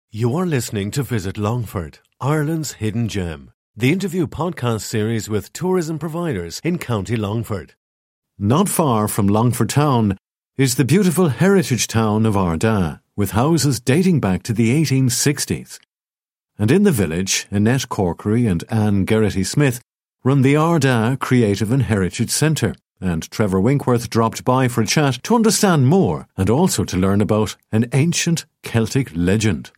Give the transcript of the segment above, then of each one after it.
You are listening to Visit Longford, Ireland's hidden gem, the interview podcast series with tourism providers in County Longford. Not far from Longford town is the beautiful heritage town of Ardagh, with houses dating back to the 1860s. And in the village, Annette Corkery and Anne Geraghty-Smith run the Ardagh Creative and Heritage Centre, and Trevor Winkworth dropped by for a chat to understand more and also to learn about an ancient Celtic legend.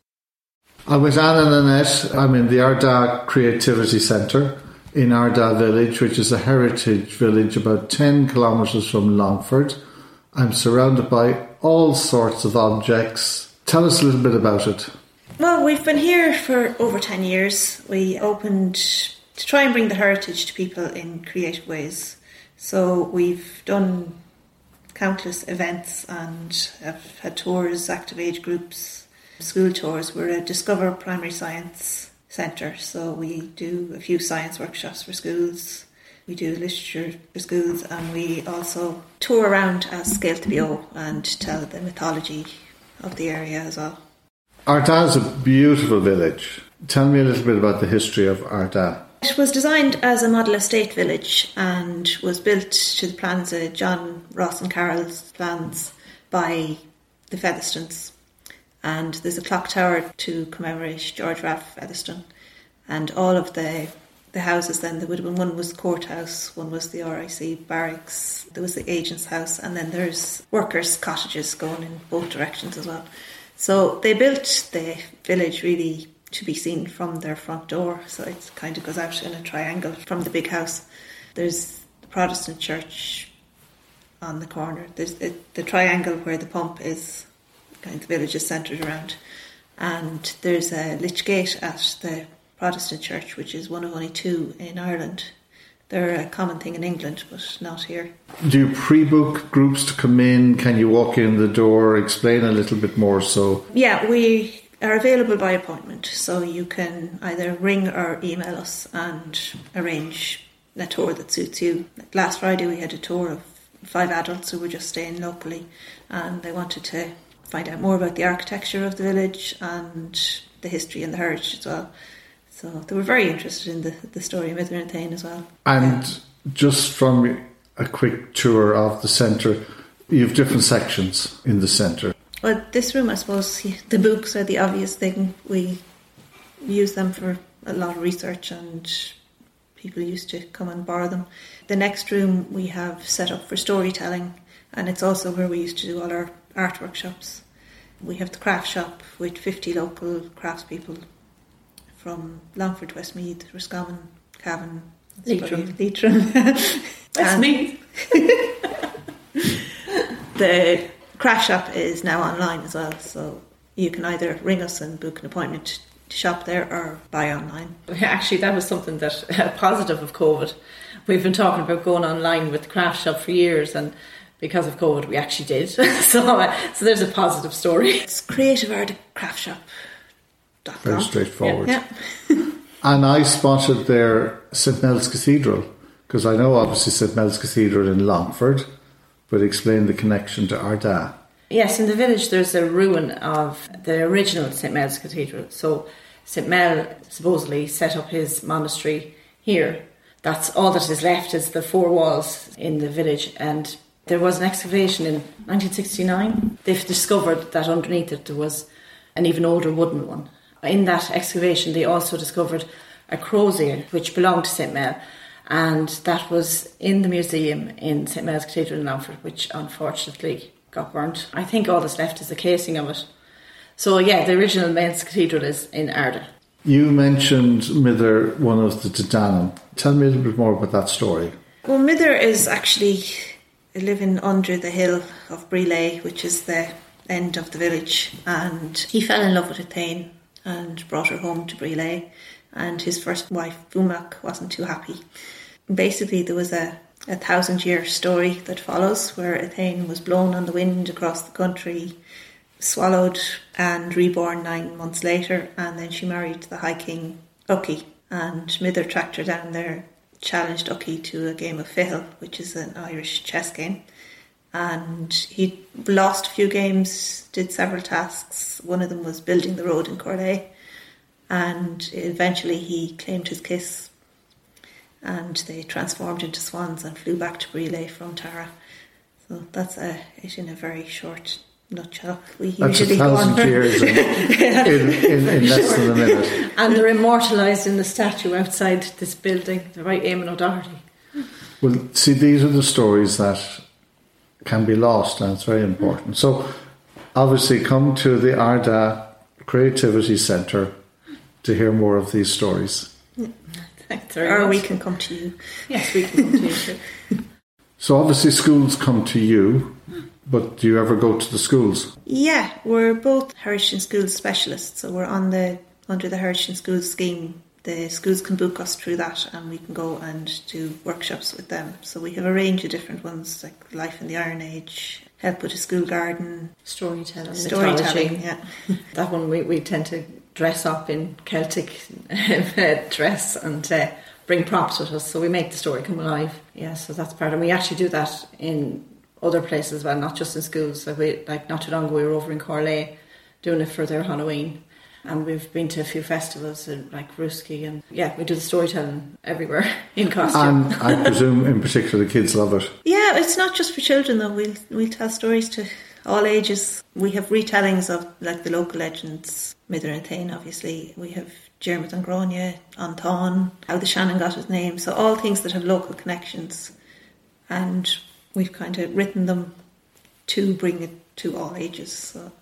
I'm with Anne and Annette. I'm in the Ardagh Creativity Centre in Ardagh Village, which is a heritage village about 10 kilometres from Longford. I'm surrounded by all sorts of objects. Tell us a little bit about it. Well, we've been here for over 10 years. We opened to try and bring the heritage to people in creative ways. So we've done countless events and have had tours, active age groups, school tours. We're a Discover Primary Science Centre, so we do a few science workshops for schools. We do literature for schools, and we also tour around as Scale to Bo and tell the mythology of the area as well. Ardagh is a beautiful village. Tell me a little bit about the history of Ardagh. It was designed as a model estate village and was built to the plans of John Ross and Carroll's plans by the Featherstones. And there's a clock tower to commemorate George Ralph Featherstone. And all of the houses then, there would have been one was the courthouse, one was the RIC barracks, there was the agent's house, and then there's workers' cottages going in both directions as well. So they built the village really to be seen from their front door. So it kind of goes out in a triangle from the big house. There's the Protestant church on the corner. There's the triangle where the pump is, kind of the village is centred around. And there's a Lich Gate at the Protestant church, which is one of only two in Ireland. They're a common thing in England, but not here. Do you pre-book groups to come in? Can you walk in the door? Explain a little bit more. So yeah, we are available by appointment, so you can either ring or email us and arrange a tour that suits you. Like last Friday we had a tour of 5 adults who were just staying locally, and they wanted to find out more about the architecture of the village and the history and the heritage as well. So they were very interested in the story of Mither and Thane as well. And just from a quick tour of the centre, you have different sections in the centre. Well, this room, I suppose, the books are the obvious thing. We use them for a lot of research and people used to come and borrow them. The next room we have set up for storytelling, and it's also where we used to do all our art workshops. We have the craft shop with 50 local craftspeople from Longford, Westmeath, Roscommon, Cavan, Leitrim. That's me. The craft shop is now online as well, so you can either ring us and book an appointment to shop there or buy online. Actually, that was something that positive of COVID. We've been talking about going online with the craft shop for years, and because of COVID we actually did. so there's a positive story. It's creativeartcraftshop.com. Very straightforward. Yeah. And I spotted there St Mel's Cathedral, because I know obviously St Mel's Cathedral in Longford, but explain the connection to Ardagh. Yes, in the village there's a ruin of the original St Mel's Cathedral. So St Mel supposedly set up his monastery here. That's all that is left, is the 4 walls in the village. And there was an excavation in 1969. They've discovered that underneath it there was an even older wooden one. In that excavation they also discovered a crozier which belonged to St Mel, and that was in the museum in St Mel's Cathedral in Longford, which unfortunately got burnt. I think all that's left is the casing of it. So yeah, the original Mel's Cathedral is in Ardagh. You mentioned Mither, one of the Danann. Tell me a little bit more about that story. Well, Mither is actually living under the hill of Brilay, which is the end of the village, and he fell in love with Thane and brought her home to Brilay, and his first wife Fumak wasn't too happy. Basically there was a 1,000-year story that follows where Thane was blown on the wind across the country, swallowed and reborn 9 months later, and then she married the High King Ucky, and Mither tracked her down there, challenged Ucky to a game of fiddle, which is an Irish chess game, and he lost a few games, did several tasks. One of them was building the road in Corlea, and eventually he claimed his kiss, and they transformed into swans and flew back to Brelay from Tara. So that's it in a very short nutshell. We that's usually 1,000 years in less than a minute. And they're immortalised in the statue outside this building, the right Eamon O'Doherty. Well, see, these are the stories that can be lost, and it's very important. So, obviously, come to the Ardagh Creativity Centre to hear more of these stories. Thanks very or much. we can come to you. Yes, we can come to you too. So, obviously, schools come to you, but do you ever go to the schools? Yeah, we're both Heritage in Schools specialists, so we're under the Heritage in Schools scheme. The schools can book us through that, and we can go and do workshops with them. So we have a range of different ones, like Life in the Iron Age, Help with a School Garden, Storytelling, Storytelling, yeah. That one we tend to dress up in Celtic dress and bring props with us, so we make the story come alive. Yeah, so that's part, and we actually do that in other places as well, not just in schools. So like not too long ago we were over in Corlea doing it for their Halloween, and we've been to a few festivals like Ruski, and yeah, we do the storytelling everywhere in costume. And I presume in particular the kids love it. Yeah, it's not just for children though. We'll tell stories to all ages. We have retellings of like the local legends, Mither and Thane obviously. We have Dermot and Grania, Anton, how the Shannon got his name. So all things that have local connections. And we've kind of written them to bring it to all ages. So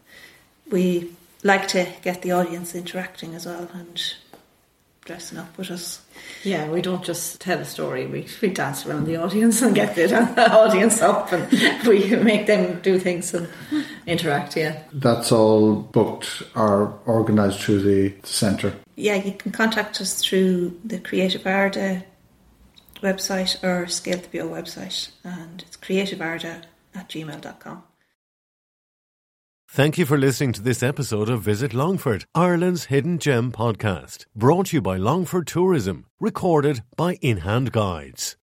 we like to get the audience interacting as well and dressing up with us. Yeah, we don't just tell a story, we dance around the audience and get the audience up, and we make them do things and interact, yeah. That's all booked or organised through the centre? Yeah, you can contact us through the Creative Ardagh website or Scale to Bio website, and it's creativeardagh@gmail.com. Thank you for listening to this episode of Visit Longford, Ireland's Hidden Gem podcast, brought to you by Longford Tourism, recorded by In Hand Guides.